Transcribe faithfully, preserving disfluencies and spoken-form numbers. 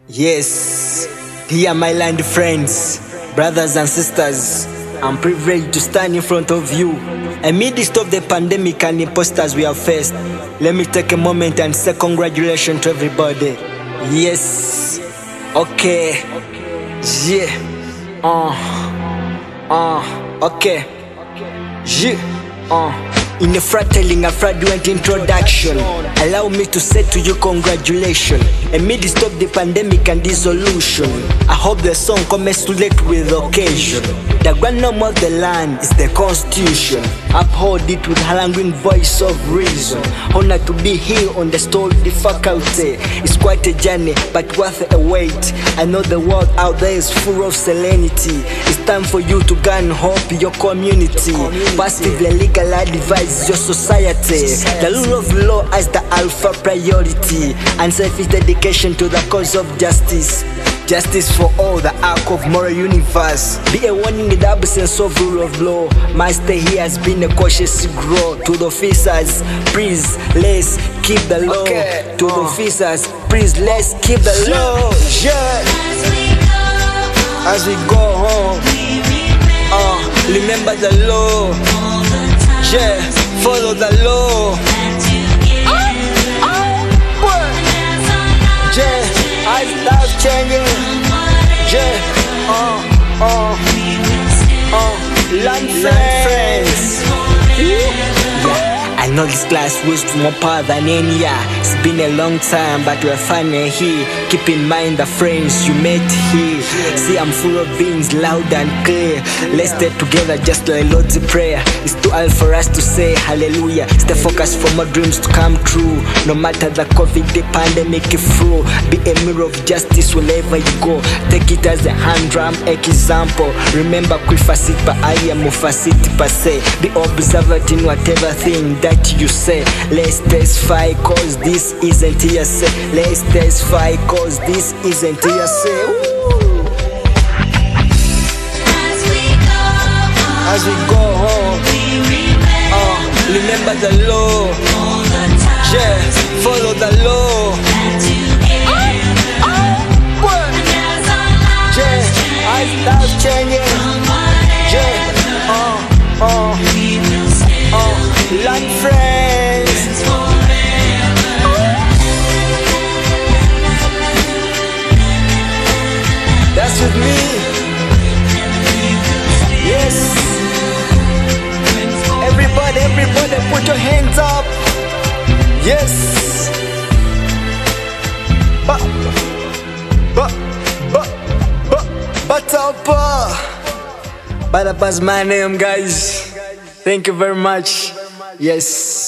Yes, dear my land friends, brothers and sisters, I'm privileged to stand in front of you. Amidst of the pandemic and imposters we have faced, let me take a moment and say congratulations to everybody. Yes, okay, yeah, uh, uh, okay, yeah, uh. In a fratelling, a fraudulent introduction, allow me to say to you congratulations. Amidst of the pandemic and dissolution, I hope the song commensurate with the occasion. The grand norm of the land is the constitution. Uphold it with haranguing voice of reason. Honor to be here on the story faculty. It's quite a journey, but worth a wait. I know the world out there is full of serenity. It's time for you to gain hope in your community. Positively legal advice your society. The rule of law as the alpha priority, and selfish dedication to the cause of justice. Justice for all, the arc of moral universe. Be a warning in the absence of rule of law. My stay here has been a cautious grow. To the officers, please let's keep the law. Okay. To uh. the officers, please let's keep the law. Yeah. As we go home, uh, remember the law. Yeah, follow the law. Yeah, I start changing. Yeah, uh, uh, uh, land friends. Yeah, I know this class was more power than any year. It's been a long time, but we're finally here. Keep in mind the friends you met here. See, I'm full of beings, loud and clear. Let's stay together just like Lord's Prayer. It's too early for us to say hallelujah. Stay focused for more dreams to come true. No matter the COVID, the pandemic through. Be a mirror of justice wherever you go. Take it as a hand drum example. Remember, quifasit pa alia mufasit pa say. Be observant in whatever thing that you say. Let's testify cause this isn't hearsay. Let's testify cause this isn't hearsay. As we go home, uh, remember the law. Yeah, follow the law. Yeah, I start changing. Yeah, uh, uh, uh, land friends. That's with me. Yes. Everybody, everybody, put your hands up. Yes. Ba, ba, ba, ba, Batapa. Batapa is my name, guys. Thank you very much. Yes.